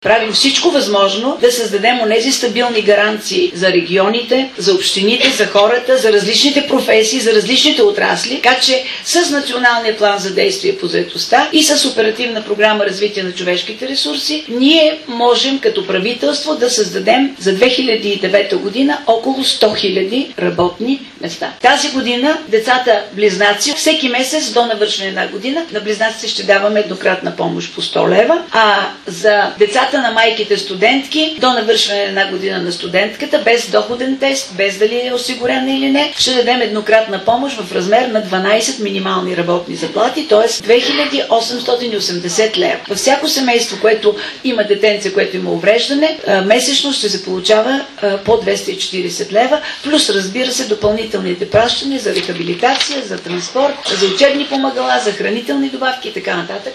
Правим всичко възможно да създадем онези стабилни гаранции за регионите, за общините, за хората, за различните професии, за различните отрасли, така че с Националния план за действие по заетостта и с Оперативна програма развитие на човешките ресурси, ние можем като правителство да създадем за 2009 година около 100 000 работни места. Тази година децата близнаци, всеки месец до навършване една година, на близнаците ще даваме еднократна помощ по 100 лева, а за децата на майките студентки до навършване една година на студентката, без доходен тест, без дали е осигурена или не, ще дадем еднократна помощ в размер на 12 минимални работни заплати, т.е. 2880 лева. Във всяко семейство, което има детенце, което има увреждане, месечно ще се получава по 240 лева, плюс разбира се допълнителните пращания за рехабилитация, за транспорт, за учебни помагала, за хранителни добавки и така нататък.